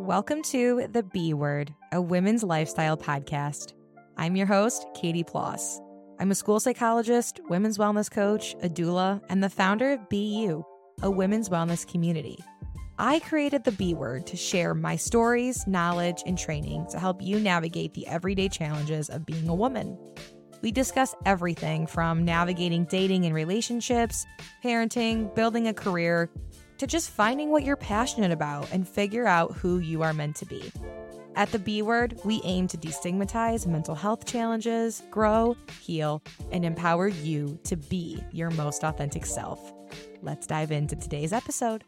Welcome to The B Word, a women's lifestyle podcast. I'm your host, Katie Ploss. I'm a school psychologist, women's wellness coach, a doula, and the founder of BU, a women's wellness community. I created The B Word to share my stories, knowledge, and training to help you navigate the everyday challenges of being a woman. We discuss everything from navigating dating and relationships, parenting, building a career, to just finding what you're passionate about and figure out who you are meant to be. At The B Word, we aim to destigmatize mental health challenges, grow, heal, and empower you to be your most authentic self. Let's dive into today's episode.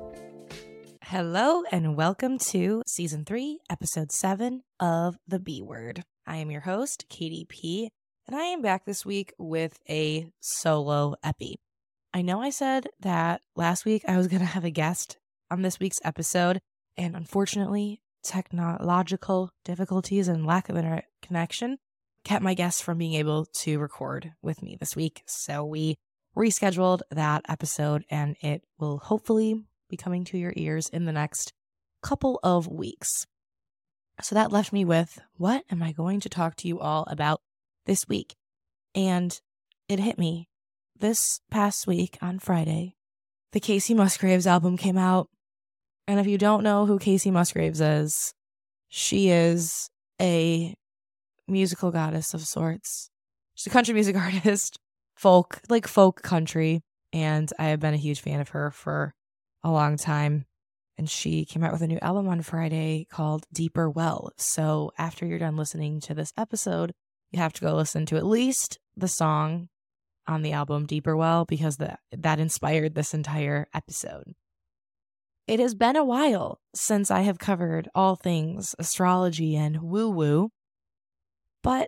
Hello, and welcome to Season 3, Episode 7 of The B Word. I am your host, Katie P., and I am back this week with a solo epi. I know I said that last week I was going to have a guest on this week's episode, and unfortunately, technological difficulties and lack of internet connection kept my guest from being able to record with me this week. So we rescheduled that episode, and it will hopefully be coming to your ears in the next couple of weeks. So that left me with, what am I going to talk to you all about this week? And it hit me. This past week on Friday, the Kacey Musgraves album came out. And if you don't know who Kacey Musgraves is, she is a musical goddess of sorts. She's a country music artist, folk country. And I have been a huge fan of her for a long time. And she came out with a new album on Friday called Deeper Well. So after you're done listening to this episode, you have to go listen to at least the song on the album Deeper Well, because that inspired this entire episode. It has been a while since I have covered all things astrology and woo-woo, but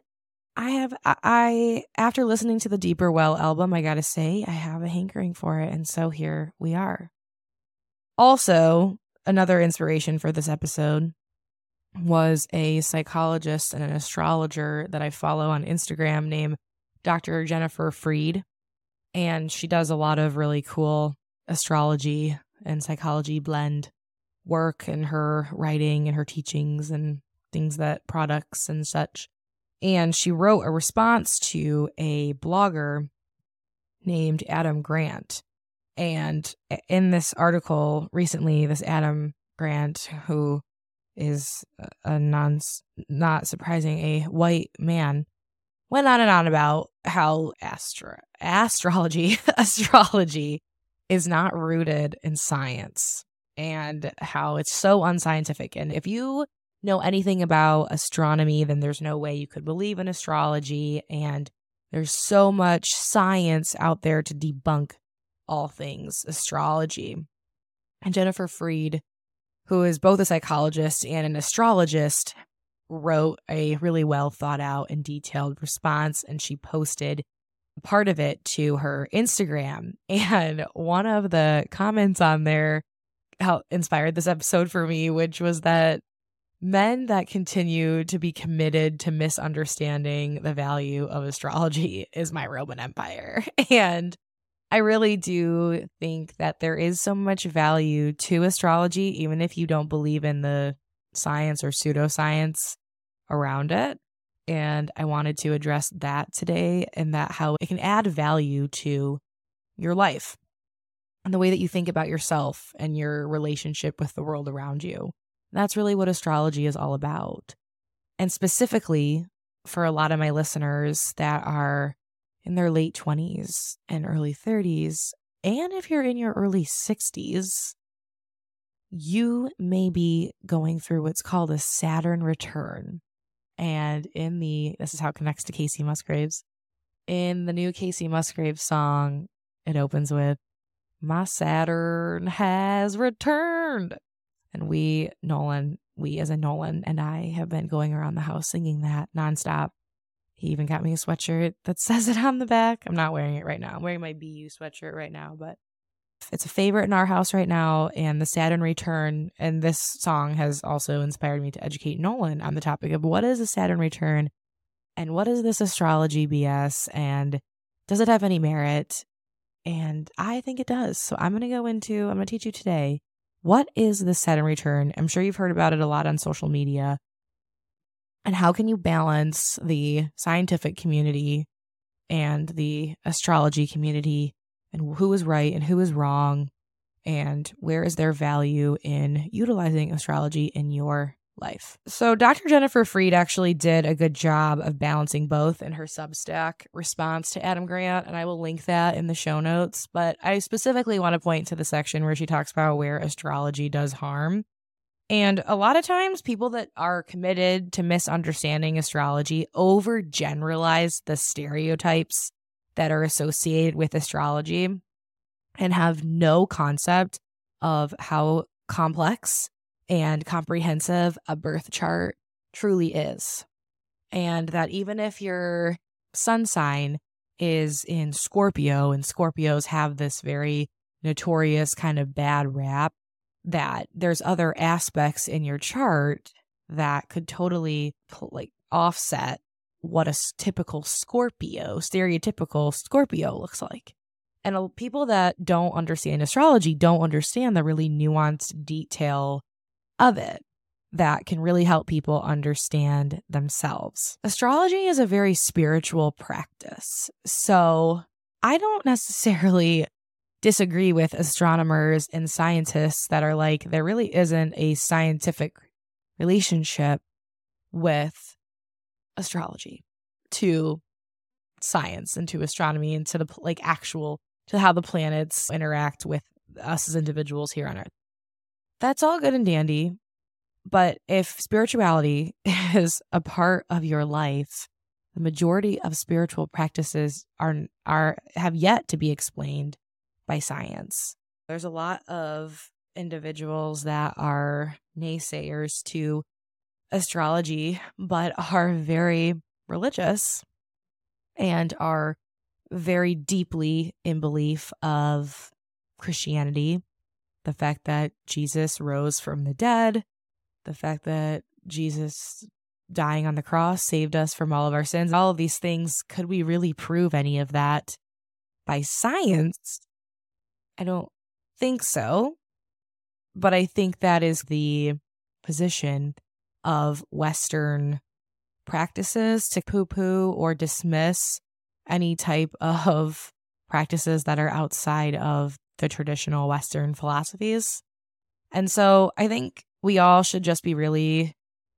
after listening to the Deeper Well album, I gotta say, I have a hankering for it, and so here we are. Also, another inspiration for this episode was a psychologist and an astrologer that I follow on Instagram named Dr. Jennifer Freed, and she does a lot of really cool astrology and psychology blend work in her writing and her teachings and products and such. And she wrote a response to a blogger named Adam Grant. And in this article recently, this Adam Grant, who is not surprising, a white man, went on and on about how astrology is not rooted in science and how it's so unscientific. And if you know anything about astronomy, then there's no way you could believe in astrology. And there's so much science out there to debunk all things astrology. And Jennifer Freed, who is both a psychologist and an astrologist, wrote a really well thought out and detailed response, and she posted part of it to her Instagram. And one of the comments on there inspired this episode for me, which was that men that continue to be committed to misunderstanding the value of astrology is my Roman Empire. And I really do think that there is so much value to astrology, even if you don't believe in the science or pseudoscience around it. And I wanted to address that today, and that how it can add value to your life and the way that you think about yourself and your relationship with the world around you. That's really what astrology is all about. And specifically for a lot of my listeners that are in their late 20s and early 30s, and if you're in your early 60s, you may be going through what's called a Saturn return. And this is how it connects to Kacey Musgraves. In the new Kacey Musgraves song, it opens with, "My Saturn has returned." And we as in Nolan and I have been going around the house singing that nonstop. He even got me a sweatshirt that says it on the back. I'm not wearing it right now. I'm wearing my BU sweatshirt right now, but it's a favorite in our house right now. And the Saturn return, and this song has also inspired me to educate Nolan on the topic of what is a Saturn return and what is this astrology BS, and does it have any merit? And I think it does. So I'm going to teach you today what is the Saturn return? I'm sure you've heard about it a lot on social media. And how can you balance the scientific community and the astrology community, and who is right and who is wrong, and where is their value in utilizing astrology in your life? So Dr. Jennifer Freed actually did a good job of balancing both in her Substack response to Adam Grant, and I will link that in the show notes. But I specifically want to point to the section where she talks about where astrology does harm. And a lot of times people that are committed to misunderstanding astrology overgeneralize the stereotypes that are associated with astrology and have no concept of how complex and comprehensive a birth chart truly is. And that even if your sun sign is in Scorpio, and Scorpios have this very notorious kind of bad rap, that there's other aspects in your chart that could totally offset what a stereotypical Scorpio looks like. And people that don't understand astrology don't understand the really nuanced detail of it that can really help people understand themselves. Astrology is a very spiritual practice. So I don't necessarily disagree with astronomers and scientists that are like, there really isn't a scientific relationship with astrology to science and to astronomy and to the to how the planets interact with us as individuals here on Earth. That's all good and dandy. But if spirituality is a part of your life, the majority of spiritual practices have yet to be explained by science. There's a lot of individuals that are naysayers to astrology, but are very religious and are very deeply in belief of Christianity, the fact that Jesus rose from the dead, the fact that Jesus dying on the cross saved us from all of our sins. All of these things, could we really prove any of that by science? I don't think so, but I think that is the position of Western practices, to poo-poo or dismiss any type of practices that are outside of the traditional Western philosophies. And so I think we all should just be really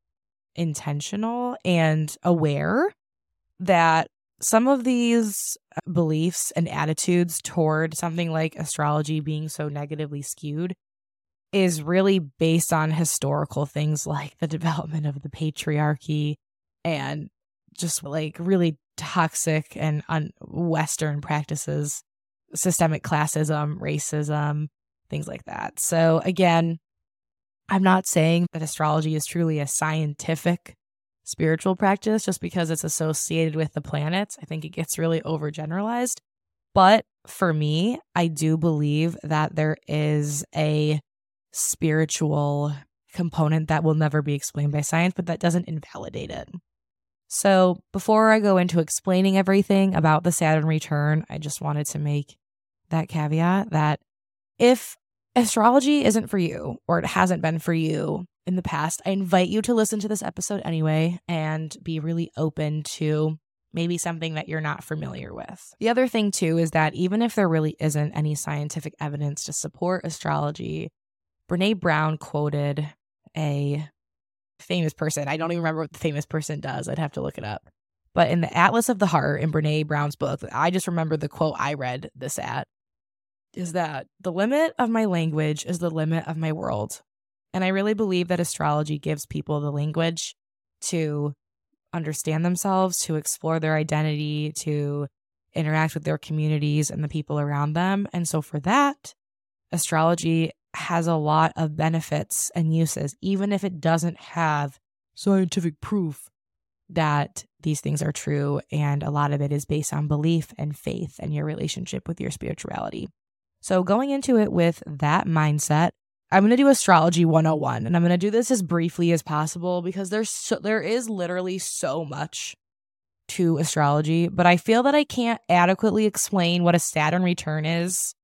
intentional and aware that some of these beliefs and attitudes toward something like astrology being so negatively skewed is really based on historical things like the development of the patriarchy and just really toxic and Western practices, systemic classism, racism, things like that. So again, I'm not saying that astrology is truly a scientific spiritual practice just because it's associated with the planets. I think it gets really overgeneralized. But for me, I do believe that there is a spiritual component that will never be explained by science, but that doesn't invalidate it. So before I go into explaining everything about the Saturn return, I just wanted to make that caveat that if astrology isn't for you, or it hasn't been for you in the past, I invite you to listen to this episode anyway and be really open to maybe something that you're not familiar with. The other thing too is that even if there really isn't any scientific evidence to support astrology, Brene Brown quoted a famous person. I don't even remember what the famous person does. I'd have to look it up. But in the Atlas of the Heart, in Brene Brown's book, I just remember the quote I read this at, is that the limit of my language is the limit of my world. And I really believe that astrology gives people the language to understand themselves, to explore their identity, to interact with their communities and the people around them. And so for that, astrology has a lot of benefits and uses, even if it doesn't have scientific proof that these things are true. And a lot of it is based on belief and faith and your relationship with your spirituality. So going into it with that mindset, I'm going to do Astrology 101, and I'm going to do this as briefly as possible because there is literally so much to astrology, but I feel that I can't adequately explain what a Saturn return is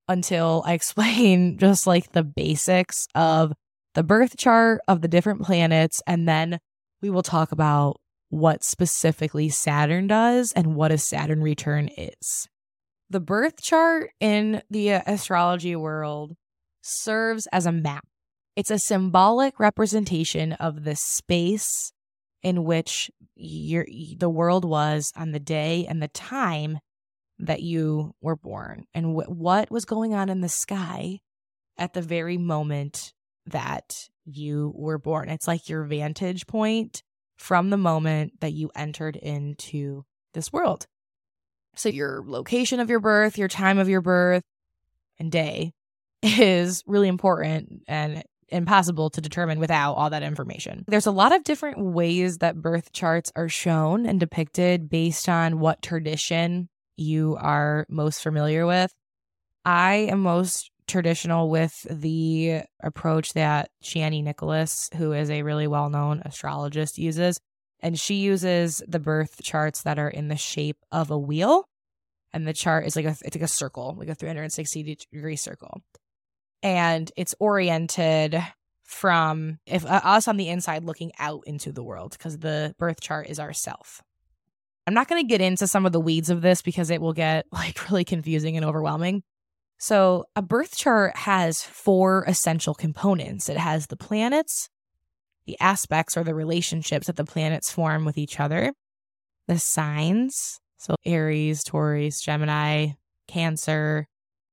until I explain just like the basics of the birth chart of the different planets. And then we will talk about what specifically Saturn does and what a Saturn return is. The birth chart in the astrology world serves as a map. It's a symbolic representation of the space in which the world was on the day and the time that you were born, and what was going on in the sky at the very moment that you were born. It's like your vantage point from the moment that you entered into this world. So your location of your birth, your time of your birth, and day is really important and impossible to determine without all that information. There's a lot of different ways that birth charts are shown and depicted based on what tradition you are most familiar with. I am most traditional with the approach that Chani Nicholas, who is a really well-known astrologist, uses. And she uses the birth charts that are in the shape of a wheel. And the chart is it's like a circle, like a 360-degree circle. And it's oriented from us on the inside looking out into the world, because the birth chart is ourself. I'm not going to get into some of the weeds of this because it will get really confusing and overwhelming. So a birth chart has 4 essential components. It has the planets, the aspects or the relationships that the planets form with each other, the signs, so Aries, Taurus, Gemini, Cancer,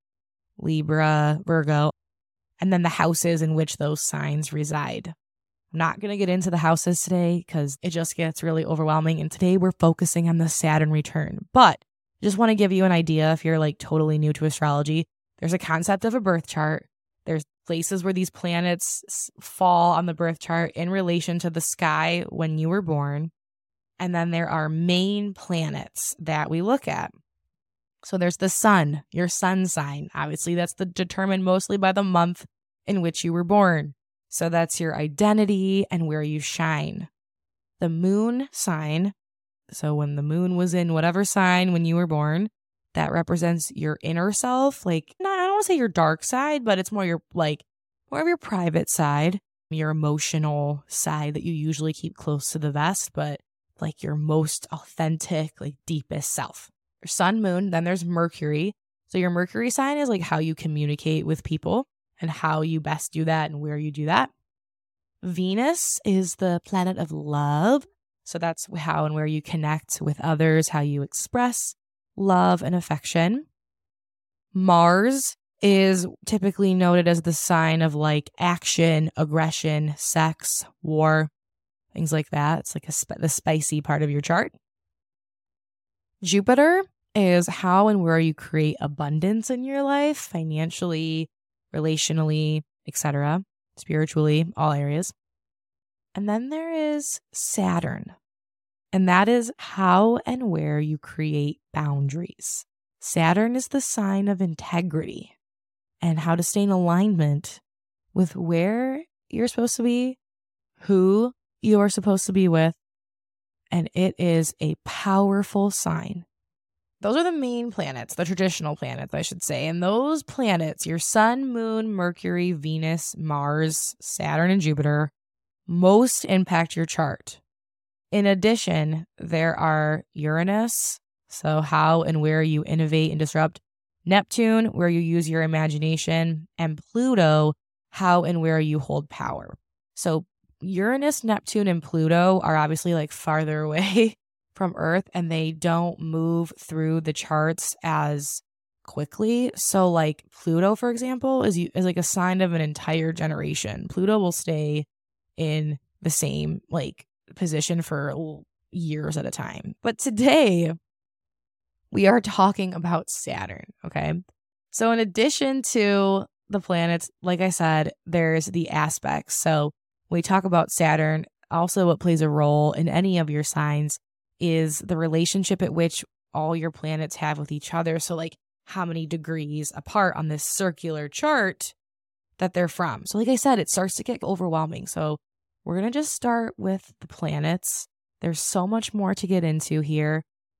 Libra, Virgo, and then the houses in which those signs reside. I'm not going to get into the houses today because it just gets really overwhelming. And today we're focusing on the Saturn return. But I just want to give you an idea if you're totally new to astrology. There's a concept of a birth chart. There's places where these planets fall on the birth chart in relation to the sky when you were born. And then there are main planets that we look at. So there's the sun, your sun sign. Obviously, that's determined mostly by the month in which you were born. So that's your identity and where you shine. The moon sign, so when the moon was in whatever sign when you were born, that represents your inner self. I don't want to say your dark side, but it's more more of your private side, your emotional side that you usually keep close to the vest, but your most authentic, deepest self. Sun, moon, then there's Mercury. So your Mercury sign is how you communicate with people and how you best do that and where you do that. Venus is the planet of love. So that's how and where you connect with others, how you express love and affection. Mars is typically noted as the sign of action, aggression, sex, war, things like that. It's the spicy part of your chart. Jupiter is how and where you create abundance in your life, financially, relationally, etc., spiritually, all areas. And then there is Saturn, and that is how and where you create boundaries. Saturn is the sign of integrity and how to stay in alignment with where you're supposed to be, who you are supposed to be with, and it is a powerful sign. Those are the main planets, the traditional planets, I should say. And those planets, your sun, moon, Mercury, Venus, Mars, Saturn, and Jupiter, most impact your chart. In addition, there are Uranus, so how and where you innovate and disrupt, Neptune, where you use your imagination, and Pluto, how and where you hold power. So Uranus, Neptune, and Pluto are obviously farther away from Earth, and they don't move through the charts as quickly. So Pluto, for example, is a sign of an entire generation. Pluto will stay in the same position for years at a time. But today we are talking about Saturn, okay? So in addition to the planets, like I said, there's the aspects. So when we talk about Saturn, also what plays a role in any of your signs is the relationship at which all your planets have with each other. So how many degrees apart on this circular chart that they're from. So like I said, it starts to get overwhelming. So we're going to just start with the planets. There's so much more to get into here.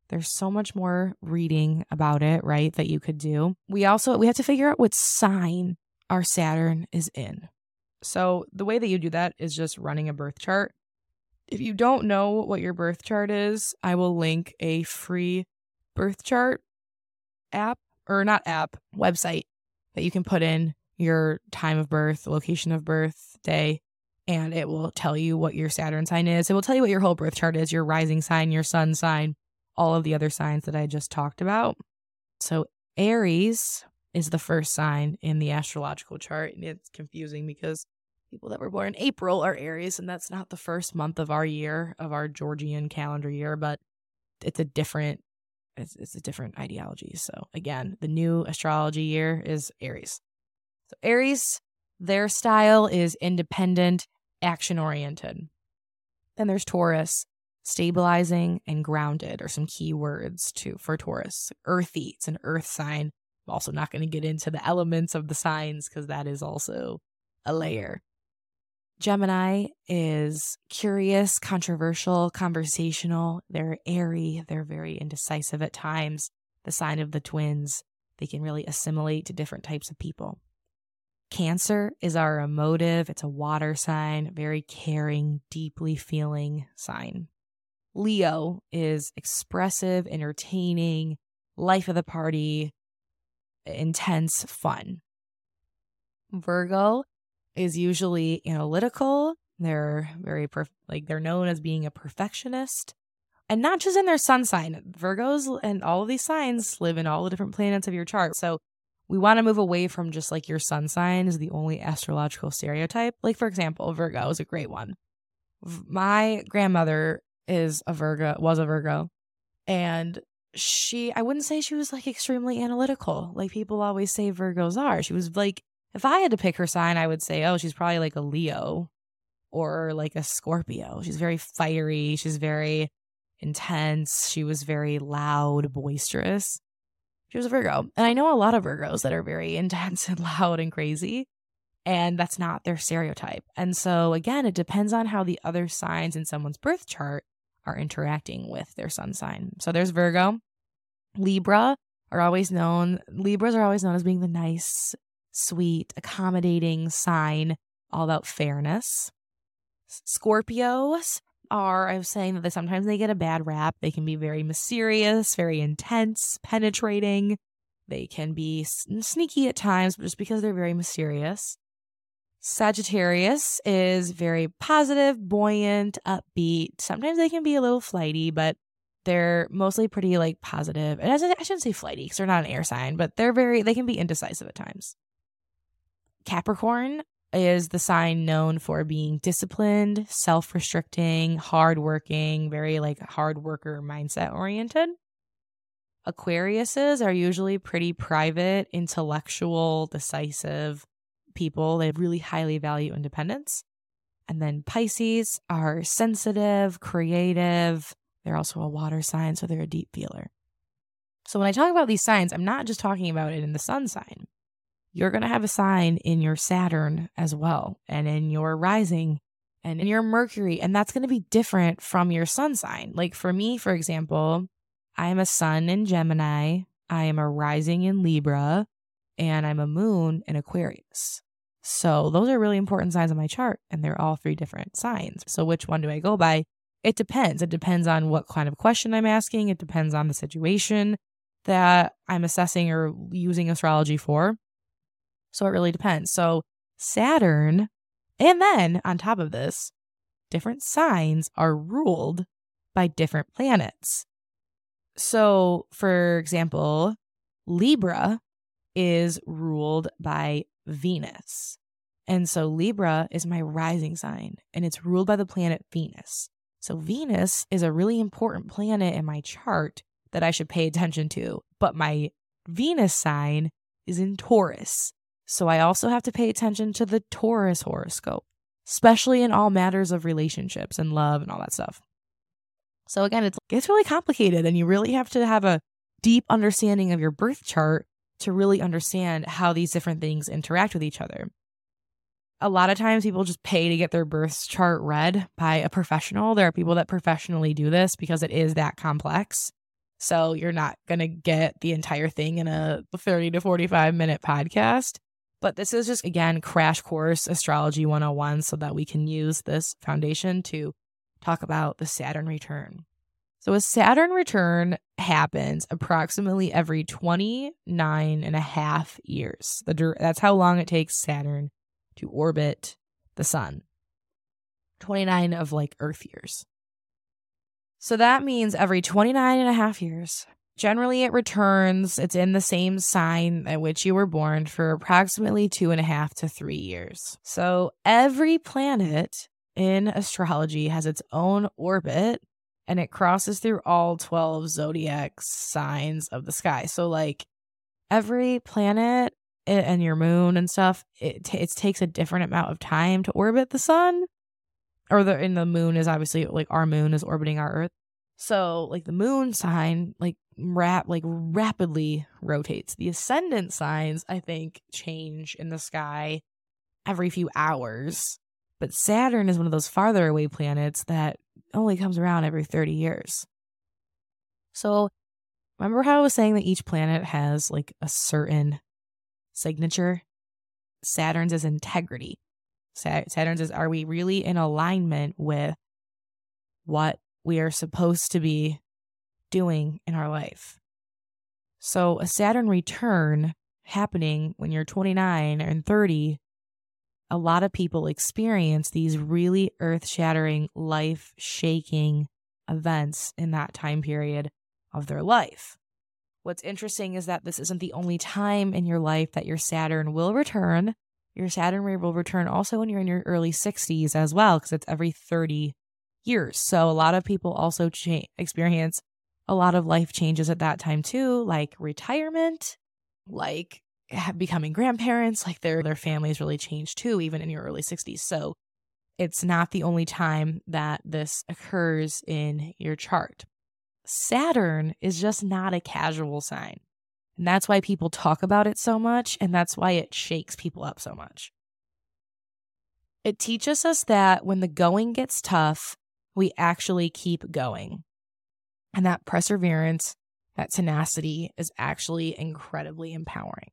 There's so much more reading about it, right, that you could do. We have to figure out what sign our Saturn is in. So the way that you do that is just running a birth chart. If you don't know what your birth chart is, I will link a free birth chart website that you can put in your time of birth, location of birth, day, and it will tell you what your Saturn sign is. It will tell you what your whole birth chart is, your rising sign, your sun sign, all of the other signs that I just talked about. So Aries is the first sign in the astrological chart, and it's confusing because people that were born in April are Aries, and that's not the first month of our year, of our Georgian calendar year, but it's a different ideology. So again, the new astrology year is Aries. So Aries, their style is independent, action-oriented. Then there's Taurus, stabilizing and grounded are some key words for Taurus. Earthy, it's an earth sign. I'm also not going to get into the elements of the signs because that is also a layer. Gemini is curious, controversial, conversational. They're airy. They're very indecisive at times. The sign of the twins. They can really assimilate to different types of people. Cancer is our emotive. It's a water sign, very caring, deeply feeling sign. Leo is expressive, entertaining, life of the party, intense, fun. Virgo is usually analytical. They're very they're known as being a perfectionist, and not just in their sun sign. Virgos and all of these signs live in all the different planets of your chart. So we want to move away from just like your sun sign is the only astrological stereotype. Like, for example, Virgo is a great one. My grandmother was a Virgo, and I wouldn't say she was like extremely analytical like people always say Virgos are. She was like, if I had to pick her sign, I would say, oh, she's probably like a Leo or like a Scorpio. She's very fiery. She's very intense. She was very loud, boisterous. She was a Virgo. And I know a lot of Virgos that are very intense and loud and crazy. And that's not their stereotype. And so, again, it depends on how the other signs in someone's birth chart are interacting with their sun sign. So there's Virgo. Libras are always known as being the nice, sweet, accommodating sign, all about fairness. Scorpios I was saying that sometimes they get a bad rap. They can be very mysterious, very intense, penetrating. They can be sneaky at times, but just because they're very mysterious. Sagittarius is very positive, buoyant, upbeat. Sometimes they can be a little flighty, but they're mostly pretty like positive. And I shouldn't say flighty because they're not an air sign, but they can be indecisive at times. Capricorn is the sign known for being disciplined, self-restricting, hardworking, very like hard worker mindset oriented. Aquariuses are usually pretty private, intellectual, decisive people. They really highly value independence. And then Pisces are sensitive, creative. They're also a water sign, so they're a deep feeler. So when I talk about these signs, I'm not just talking about it in the sun sign. You're going to have a sign in your Saturn as well, and in your rising, and in your Mercury, and that's going to be different from your sun sign. Like for me, for example, I am a sun in Gemini, I am a rising in Libra, and I'm a moon in Aquarius. So those are really important signs on my chart, and they're all 3 different signs. So which one do I go by? It depends. It depends on what kind of question I'm asking. It depends on the situation that I'm assessing or using astrology for. So it really depends. So Saturn, and then on top of this, different signs are ruled by different planets. So for example, Libra is ruled by Venus. And so Libra is my rising sign, and it's ruled by the planet Venus. So Venus is a really important planet in my chart that I should pay attention to. But my Venus sign is in Taurus. So I also have to pay attention to the Taurus horoscope, especially in all matters of relationships and love and all that stuff. So again, it gets really complicated, and you really have to have a deep understanding of your birth chart to really understand how these different things interact with each other. A lot of times people just pay to get their birth chart read by a professional. There are people that professionally do this because it is that complex. So you're not going to get the entire thing in a 30 to 45 minute podcast. But this is just, again, crash course astrology 101 so that we can use this foundation to talk about the Saturn return. So a Saturn return happens approximately every 29 and a half years. That's how long it takes Saturn to orbit the sun. 29 of like Earth years. So that means every 29 and a half years, generally it returns. It's in the same sign at which you were born for approximately 2.5 to 3 years. So every planet in astrology has its own orbit, and it crosses through all 12 zodiac signs of the sky. So like every planet and your moon and stuff, it takes a different amount of time to orbit the sun. Or the moon is obviously, like, our moon is orbiting our Earth. So like the moon sign rapidly rotates. The ascendant signs, I think, change in the sky every few hours. But Saturn is one of those farther away planets that only comes around every 30 years. So remember how I was saying that each planet has like a certain signature? Saturn's is integrity. Saturn's is, are we really in alignment with what we are supposed to be doing in our life? So a Saturn return happening when you're 29 and 30, a lot of people experience these really earth-shattering, life-shaking events in that time period of their life. What's interesting is that this isn't the only time in your life that your Saturn will return. Your Saturn will return also when you're in your early 60s as well, because it's every 30 years. So a lot of people also experience a lot of life changes at that time too, like retirement, like becoming grandparents, like their families really change too, even in your early 60s. So it's not the only time that this occurs in your chart. Saturn is just not a casual sign. And that's why people talk about it so much, and that's why it shakes people up so much. It teaches us that when the going gets tough, we actually keep going. And that perseverance, that tenacity is actually incredibly empowering.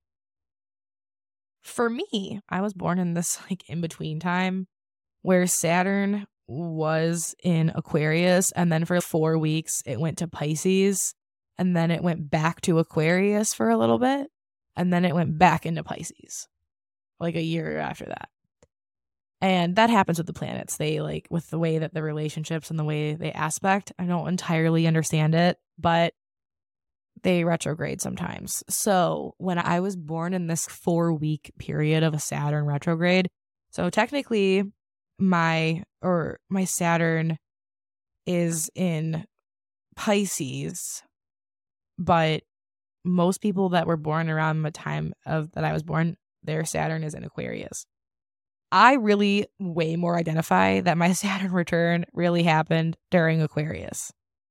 For me, I was born in this like in-between time where Saturn was in Aquarius, and then for 4 weeks it went to Pisces, and then it went back to Aquarius for a little bit, and then it went back into Pisces like a year after that. And that happens with the planets. They like, with the way that the relationships and the way they aspect, I don't entirely understand it, but they retrograde sometimes. So when I was born in this 4-week period of a Saturn retrograde, so technically my Saturn is in Pisces, but most people that were born around the time of that I was born, their Saturn is in Aquarius. I really way more identify that my Saturn return really happened during Aquarius.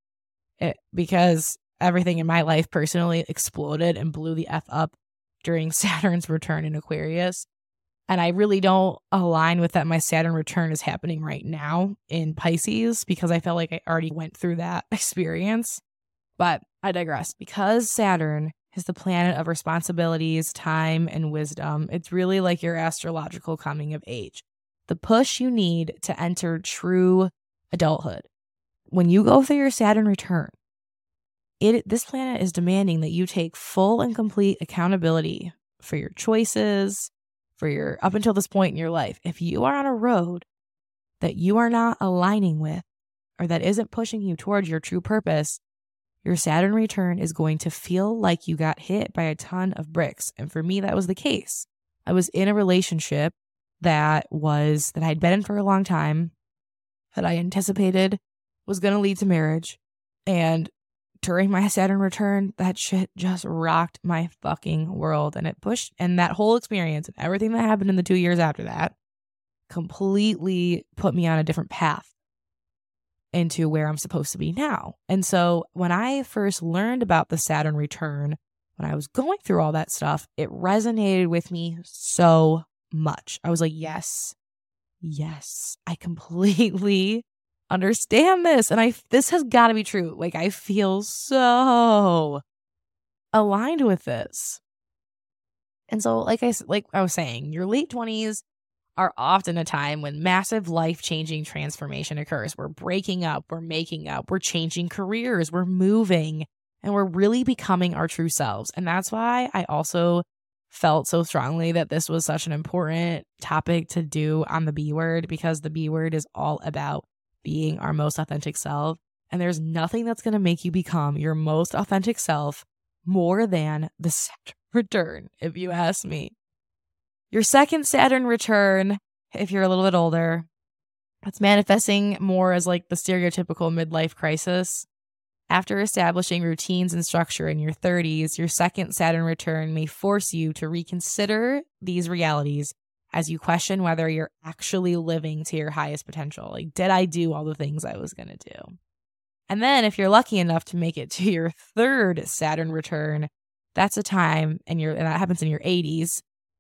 Because everything in my life personally exploded and blew the F up during Saturn's return in Aquarius. And I really don't align with that my Saturn return is happening right now in Pisces, because I felt like I already went through that experience. But I digress. Because Saturn is the planet of responsibilities, time, and wisdom, it's really like your astrological coming of age. The push you need to enter true adulthood. When you go through your Saturn return, this planet is demanding that you take full and complete accountability for your choices, for your up until this point in your life. If you are on a road that you are not aligning with, or that isn't pushing you towards your true purpose, your Saturn return is going to feel like you got hit by a ton of bricks. And for me, that was the case. I was in a relationship that I'd been in for a long time, that I anticipated was going to lead to marriage. And during my Saturn return, that shit just rocked my fucking world. And it pushed, and that whole experience and everything that happened in the 2 years after that completely put me on a different path into where I'm supposed to be now. And so when I first learned about the Saturn return, when I was going through all that stuff, it resonated with me so much. I was like, yes, I completely understand this. And this has got to be true. Like, I feel so aligned with this. And so, like I was saying, your late 20s are often a time when massive life-changing transformation occurs. We're breaking up, we're making up, we're changing careers, we're moving, and we're really becoming our true selves. And that's why I also felt so strongly that this was such an important topic to do on the B word, because the B word is all about being our most authentic self. And there's nothing that's going to make you become your most authentic self more than the Saturn return, if you ask me. Your second Saturn return, if you're a little bit older, it's manifesting more as like the stereotypical midlife crisis. After establishing routines and structure in your 30s, your second Saturn return may force you to reconsider these realities as you question whether you're actually living to your highest potential. Like, did I do all the things I was going to do? And then if you're lucky enough to make it to your third Saturn return, that's a time, and that happens in your 80s,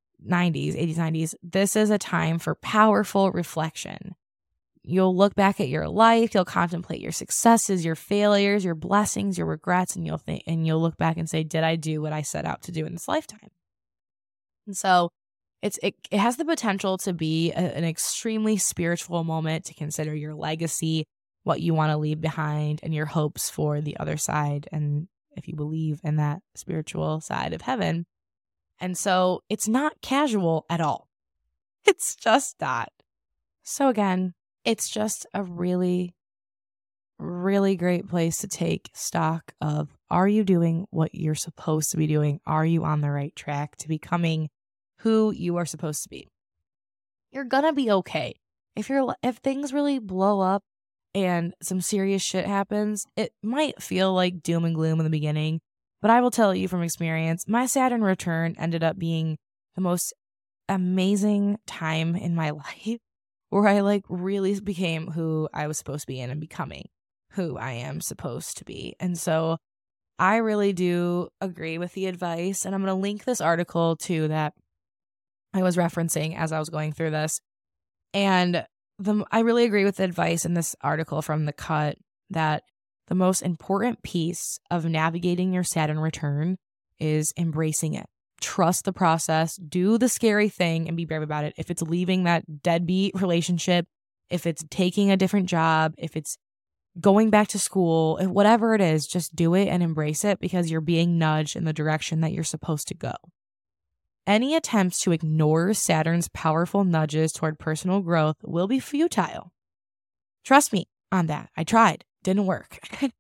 90s. This is a time for powerful reflection. You'll look back at your life, you'll contemplate your successes, your failures, your blessings, your regrets, and you'll look back and say, did I do what I set out to do in this lifetime? And so it has the potential to be an extremely spiritual moment to consider your legacy, what you want to leave behind, and your hopes for the other side, and if you believe in that spiritual side of heaven. And so it's not casual at all. It's just not. So again, it's just a really, really great place to take stock of, are you doing what you're supposed to be doing? Are you on the right track to becoming who you are supposed to be? You're gonna be okay. If things really blow up and some serious shit happens, it might feel like doom and gloom in the beginning. But I will tell you from experience, my Saturn return ended up being the most amazing time in my life, where I like really became who I was supposed to be and becoming who I am supposed to be. And so I really do agree with the advice. And I'm going to link this article too that I was referencing as I was going through this. And I really agree with the advice in this article from The Cut that the most important piece of navigating your Saturn return is embracing it. Trust the process, do the scary thing, and be brave about it. If it's leaving that deadbeat relationship, if it's taking a different job, if it's going back to school, whatever it is, just do it and embrace it, because you're being nudged in the direction that you're supposed to go. Any attempts to ignore Saturn's powerful nudges toward personal growth will be futile. Trust me on that. I tried. Didn't work.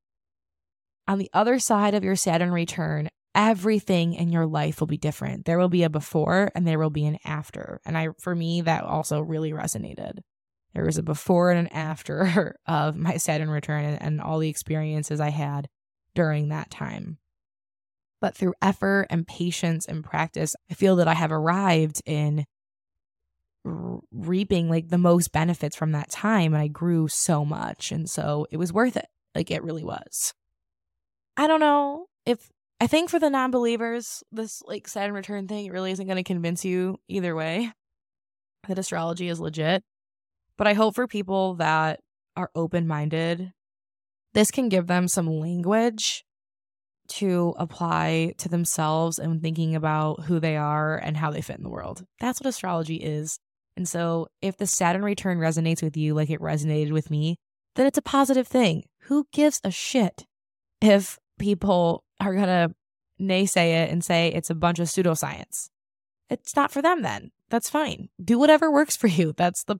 On the other side of your Saturn return, everything in your life will be different. There will be a before and there will be an after. And for me, that also really resonated. There was a before and an after of my Saturn return and all the experiences I had during that time. But through effort and patience and practice, I feel that I have arrived in reaping like the most benefits from that time. And I grew so much. And so it was worth it. Like, it really was. I don't know I think for the non-believers, this like Saturn return thing, it really isn't going to convince you either way that astrology is legit. But I hope for people that are open-minded, this can give them some language to apply to themselves and thinking about who they are and how they fit in the world. That's what astrology is. And so if the Saturn return resonates with you like it resonated with me, then it's a positive thing. Who gives a shit if people are going to naysay it and say it's a bunch of pseudoscience? It's not for them then. That's fine. Do whatever works for you. That's the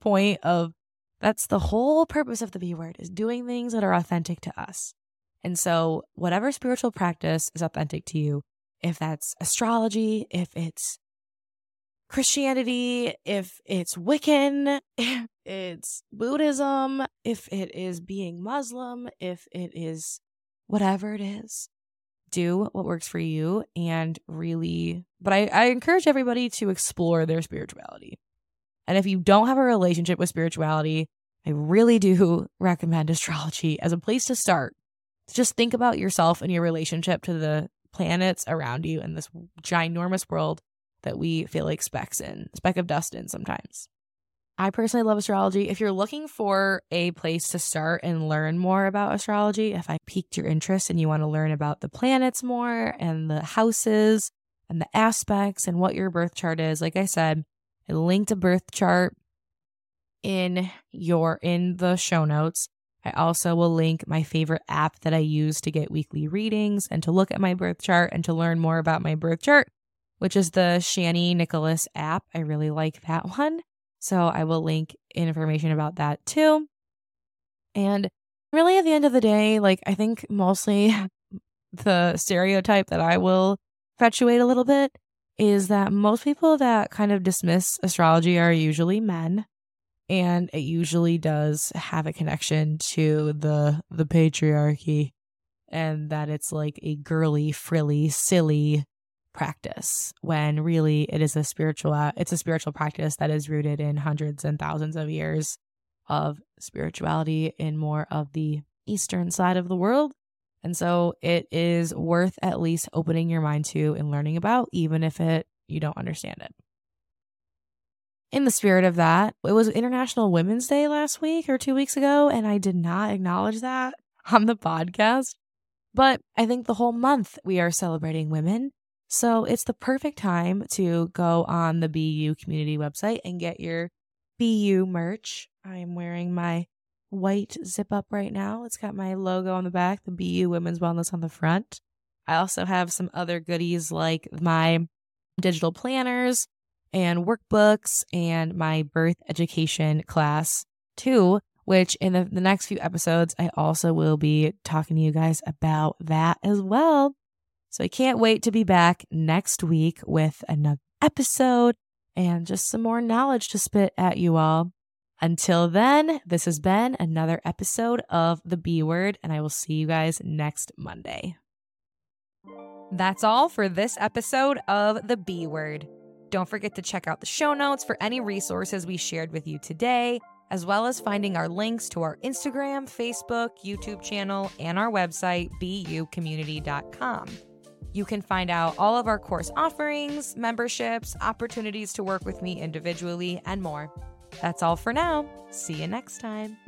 whole purpose of the B word, is doing things that are authentic to us. And so whatever spiritual practice is authentic to you, if that's astrology, if it's Christianity, if it's Wiccan, if it's Buddhism, if it is being Muslim, if it is whatever it is, do what works for you. And really, but I encourage everybody to explore their spirituality. And if you don't have a relationship with spirituality, I really do recommend astrology as a place to start. Just think about yourself and your relationship to the planets around you in this ginormous world that we feel like speck of dust in sometimes. I personally love astrology. If you're looking for a place to start and learn more about astrology, if I piqued your interest and you want to learn about the planets more and the houses and the aspects and what your birth chart is, like I said, I linked a birth chart in the show notes. I also will link my favorite app that I use to get weekly readings and to look at my birth chart and to learn more about my birth chart, which is the Shani Nicholas app. I really like that one. So I will link information about that too. And really at the end of the day, like I think mostly the stereotype that I will perpetuate a little bit is that most people that kind of dismiss astrology are usually men. And it usually does have a connection to the patriarchy, and that it's like a girly, frilly, silly practice, when really it is a spiritual practice that is rooted in hundreds and thousands of years of spirituality in more of the eastern side of the world. And so it is worth at least opening your mind to and learning about, even if you don't understand it. In the spirit of that, it was International Women's Day last week or 2 weeks ago, and I did not acknowledge that on the podcast. But I think the whole month we are celebrating women. So it's the perfect time to go on the BU community website and get your BU merch. I'm wearing my white zip up right now. It's got my logo on the back, the BU Women's Wellness on the front. I also have some other goodies like my digital planners and workbooks and my birth education class too, which in the next few episodes, I also will be talking to you guys about that as well. So I can't wait to be back next week with another episode and just some more knowledge to spit at you all. Until then, this has been another episode of The B Word, and I will see you guys next Monday. That's all for this episode of The B Word. Don't forget to check out the show notes for any resources we shared with you today, as well as finding our links to our Instagram, Facebook, YouTube channel, and our website, bucommunity.com. You can find out all of our course offerings, memberships, opportunities to work with me individually, and more. That's all for now. See you next time.